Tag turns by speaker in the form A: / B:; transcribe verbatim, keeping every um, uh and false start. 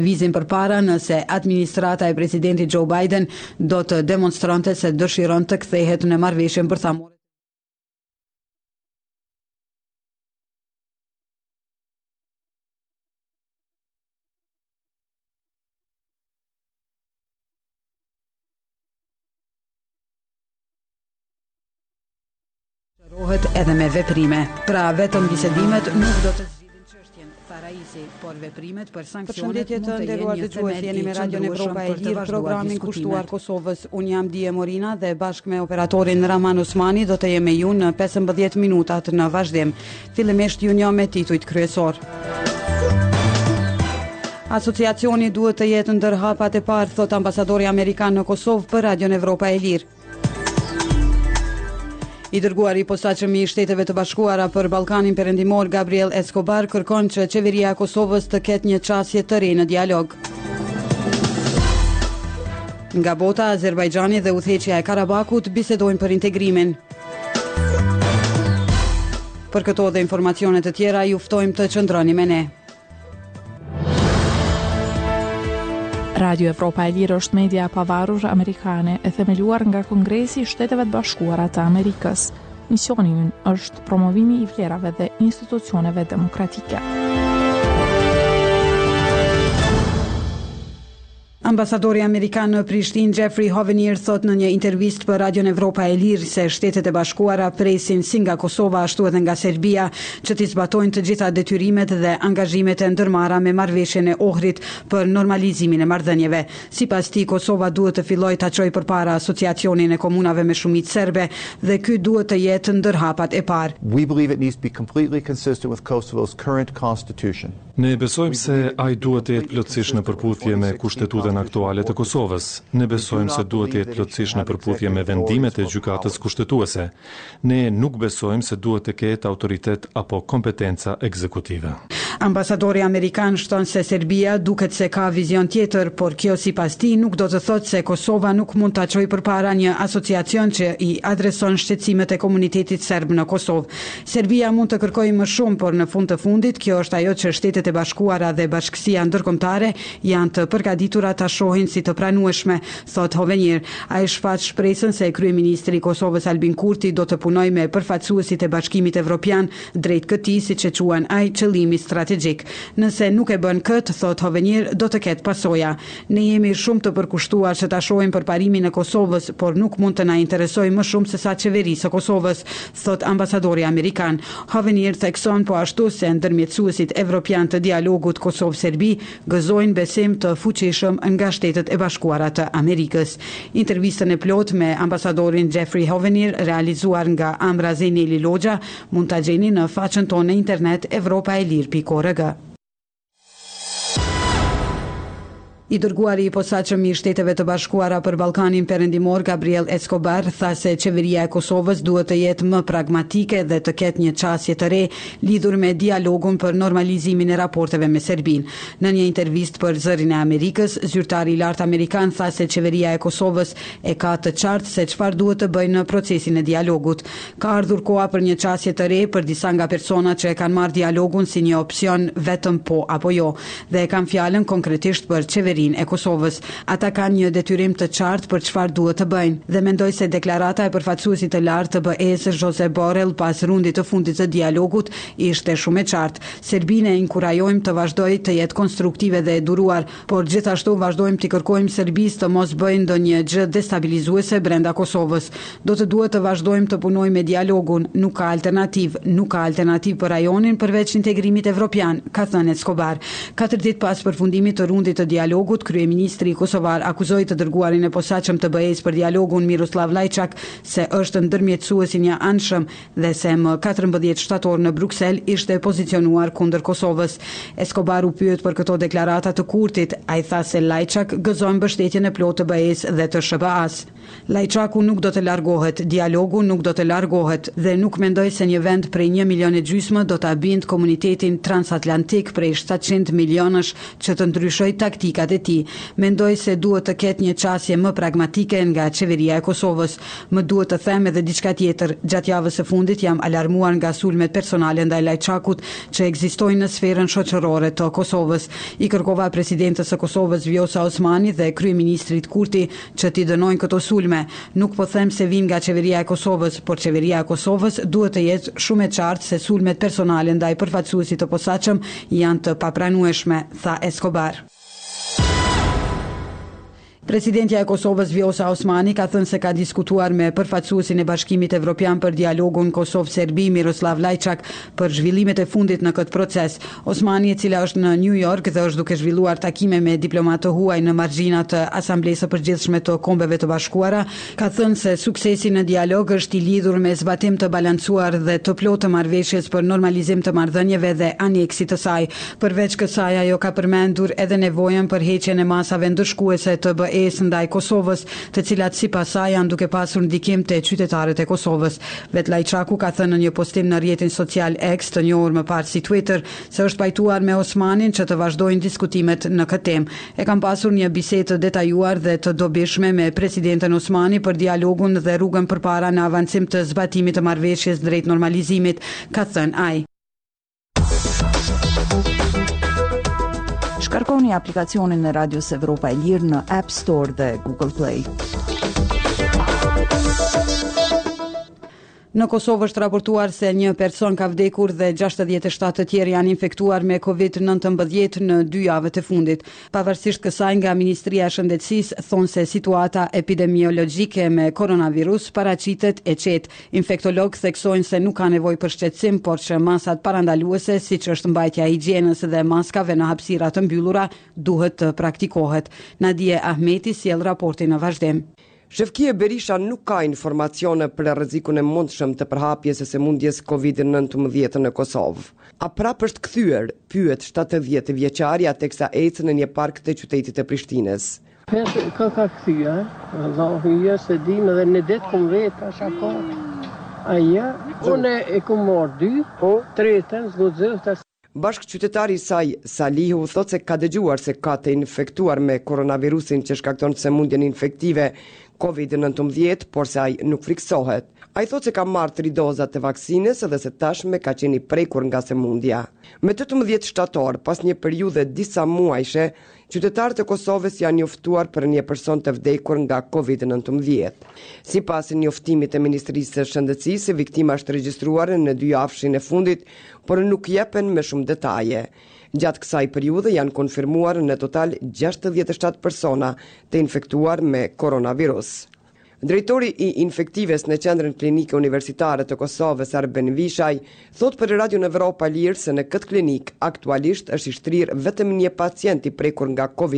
A: Vizin përpara nëse administrata e presidentit Joe Biden do të demonstronte se dëshiron të kthehet në marrëveshjen bërthamore. Rohet edhe me veprime. Pra vetëm bisedimet nuk do të zgjidhin çështjen, tha Raisi, por veprimet për sanksionet
B: Përshëndetje të nderuar dëgjues, jeni me Radion Evropa e Lirë, programin kushtuar Kosovës. Unë jam Dije Morina dhe bashkë me operatorin Raman Usmani do të jem me ju në pesëmbëdhjetë minutat në vazhdim. Fillimisht ju njoh me titujt kryesor. Asociacioni duhet të jetë ndër hapat e parë, thot ambasadori amerikan në Kosovë për Radion Evropa e Lirë. I dërguari i posaçëm i Shteteve të Bashkuara për Ballkanin Perëndimor Gabriel Escobar kërkon që qeveria e Kosovës të ketë një çështje të re në dialog. Nga bota, Azerbajxhani dhe udhëheqja e Karabakut bisedojnë për integrimin. Për këto dhe informacione të tjera ju ftojmë të qëndroni me ne.
C: Radio Evropa e Lirë është media pavarur amerikane e themeluar nga Kongresi i Shteteve të Bashkuara të Amerikës. Misioni i ynë është promovimi i vlerave dhe institucioneve demokratike.
A: Ambasadori amerikan në Prishtinë Jeffrey Hovenier thot në një intervistë për Radion Evropa e Lirë se Shtetet e Bashkuara presin si nga Kosova ashtu edhe nga Serbia që t'i zbatojnë të gjitha detyrimet dhe angazhimet e ndërmarra me marrëveshjen e Ohrit për normalizimin e marrëdhënieve. Sipas tij, Kosova duhet të fillojë ta çojë përpara asociacionin e komunave me shumicë serbe dhe ky duhet të jetë ndër hapat e parë.
D: We believe it needs to be completely consistent with Kosovo's current constitution.
E: Ne besojmë se ai duhet të jetë plotësisht në përputhje me kushtetutën aktuale të Kosovës. Ne besojmë se duhet të jetë plotësisht në përputhje me vendimet e gjykatës kushtetuese. Ne nuk besojmë se duhet të ketë autoritet apo kompetenca ekzekutive.
A: Ambasadori amerikan shton se Serbia duket se ka vizion tjetër, por kjo sipas tij nuk do të thotë se Kosova nuk mund ta çojë përpara një asociacion që i adreson shqetësimet e komunitetit serb në Kosovë. Serbia mund të kërkojë më shumë, por në fund të fundit kjo është ajo që Shtetet e Bashkuara dhe Bashkësia Ndërkombëtare janë të përgatitura ta shohin si të pranueshme, thot Hovenier. Ai shfaq shpresën se kryeministri i Kosovës Albin Kurti do të punojë me përfaqësuesit e Bashkimit Evropian drejt këtij, siç e quajnë ai, qëllimi strategjik. Nëse nuk e bën këtë, thot Hovenier, do të ketë pasoja. Ne jemi shumë të përkushtuar që ta shohim përparimin e Kosovës, por nuk mund të na interesojë më shumë se sa qeverisë së Kosovës, thot ambasadori amerikan. Hovenier thekson po ashtu se ndërmjetësuesit evropian të dialogut Kosovë-Serbi gëzojnë besim të fuqishëm nga Shtetet e Bashkuara të Amerikës. Intervistën e plot me ambasadorin Jeffrey Hovenier realizuar nga Amra Zeneli Logja mund ta gjeni në faqen tonë në internet evropa e lirë pikë org. I dërguari i posaçëm i Shteteve të Bashkuara për Ballkanin Perëndimor Gabriel Escobar tha se qeveria e Kosovës duhet të jetë më pragmatike dhe të ketë një çështje të re lidhur me dialogun për normalizimin e raporteve me Serbinë. Në një intervistë për Zërin e Amerikës, zyrtari i lartë amerikan tha se qeveria e Kosovës e ka të qartë se çfarë duhet të bëjë në procesin e dialogut. Ka ardhur koha për një çështje të re për disa nga personat që e kanë marrë dialogun si një opsion vetëm po apo jo, dhe e kanë fjalën konkretisht për qeverinë e Kosovës. Ata kanë një detyrim të qartë për çfarë duhet të bëjnë dhe mendoj se deklarata e përfaqësuesit të lartë të B E-s Josep Borrell pas rundit të fundit të dialogut ishte shumë e qartë. Serbinë e inkurajojmë të vazhdojë të jetë konstruktive dhe e duruar, por gjithashtu vazhdojmë të kërkojmë Serbisë të mos bëjë ndonjë gjë destabilizuese brenda Kosovës. Do të duhet të vazhdojmë të punojmë me dialogun, nuk ka alternativë, nuk ka alternativë për rajonin përveç integrimit evropian, ka thënë Escobar. Katër ditë pas përfundimit të rundit të dialogut, kryeministri kosovar akuzoi të dërguarin e posaçëm të B E-s për dialogun Miroslav Lajçak se është ndërmjetësues i një anshëm dhe se më katërmbëdhjetë shtator në Bruksel ishte pozicionuar kundër Kosovës. Escobar u pyet për këto deklarata të Kurtit. Ai tha se Lajçak gëzon mbështetjen e plotë të B E-s dhe të S B A-s. Lajçaku nuk do të largohet, dialogu nuk do të largohet dhe nuk mendoj se një vend prej një milion e gjysmë do ta bindë komunitetin transatlantik prej shtatëqind milionësh që të ndryshojë taktikat e e tij. Mendoj se duhet të ketë një qasje më pragmatike nga qeveria e Kosovës. Më duhet të them edhe diçka tjetër. Gjatë javës së fundit jam alarmuar nga sulmet personale ndaj Lajçakut që ekzistojnë në sferën shoqërore të Kosovës. I kërkova presidentës së Kosovës Vjosa Osmani dhe kryeministrit Kurti që t'i dënojnë këto sulme. Nuk po them se vijnë nga qeveria e Kosovës, por qeveria e Kosovës duhet të jetë shumë e qartë se sulmet personale ndaj përfaqësuesit të posaçëm janë të papranueshme, tha Escobar. Presidentja e Kosovës Vjosa Osmani ka thënë se ka diskutuar me përfaqësuesin e Bashkimit Evropian për dialogun Kosovë-Serbi Miroslav Lajçak për zhvillimet e fundit në këtë proces. Osmani, e cila është në New York dhe është duke zhvilluar takime me diplomatë të huaj në margjina të Asamblesë së Përgjithshme të Kombeve të Bashkuara, ka thënë se suksesi në dialog është i lidhur me zbatim të balancuar dhe të plotë të marrëveshjes për normalizim të marrëdhënieve dhe aneksit të saj. Përveç kësaj, ajo ka përmendur edhe nevojën për heqjen e masave ndëshkuese të B E-s ndaj Kosovës, të cilat sipas saj janë duke pasur ndikim te qytetarët e Kosovës. Vet Lajçaku ka thënë në një postim në rrjetin social X, të njohur më parë si Twitter, se është pajtuar me Osmanin që të vazhdojnë diskutimet në këtë temë. E kam pasur një bisedë të detajuar dhe të dobishme me presidenten Osmani për dialogun dhe rrugën përpara në avancim të zbatimit të marrëveshjes drejt normalizimit, ka thënë ai.
B: Shkarkoni aplikacionin e Radios Evropa e Lirë në App Store dhe Google Play. Në Kosovë është raportuar se një person ka vdekur dhe gjashtëdhjetë e shtatë të tjerë janë infektuar me kovid nëntëmbëdhjetë në dy javët e fundit. Pavarësisht kësaj, nga Ministria e Shëndetësisë thonë se situata epidemiologjike me koronavirus paraqitet e qetë. Infektologë theksojnë se nuk ka nevojë për shqetësim, por që masat parandaluese, siç është mbajtja e higjienës dhe maskave në hapësira të mbyllura, duhet të praktikohet. Nadije Ahmeti sjell raportin në vazhdim.
F: Shefkia Berisha nuk ka informacione për rrezikun e mundshëm të përhapjes së sëmundjes kovid nëntëmbëdhjetë në Kosovë. A prapë është kthyer, pyet shtatëdhjetë vjeçarja teksa ecën në një park të qytetit të Prishtinës.
G: Ka ka kthyer, Allahu ja se dim edhe në det kum vet ashako. Aja, unë e kum marr dy, po tretën zgjozë.
F: Bashkë qytetari i saj, Salihu, thot se ka dëgjuar se ka të infektuar me koronavirusin që shkakton sëmundjen infektive kovid nëntëmbëdhjetë, por se ai nuk friksohet. Ai thot se ka marrë tri doza të vaksinës dhe se tashme ka qenë i prekur nga sëmundja. Me tetëmbëdhjetë shtator, pas një periudhe disa muajshe, qytetarët e Kosovës janë njoftuar për një person të vdekur nga kovid nëntëmbëdhjetë. Sipas njoftimit të Ministrisë së Shëndetësisë, viktima është regjistruar në dy javëshin e fundit, por nuk jepen me shumë detaje. Gjatë kësaj periudhe janë konfirmuar në total gjashtëdhjetë e shtatë persona të infektuar me koronavirus. Drejtori i infektives në qendrën klinike universitare të Kosovës, Arben Vishaj, thot për Radio Evropa Lirë se në këtë klinik aktualisht është i shtrirë vetëm një pacient i prekur nga kovid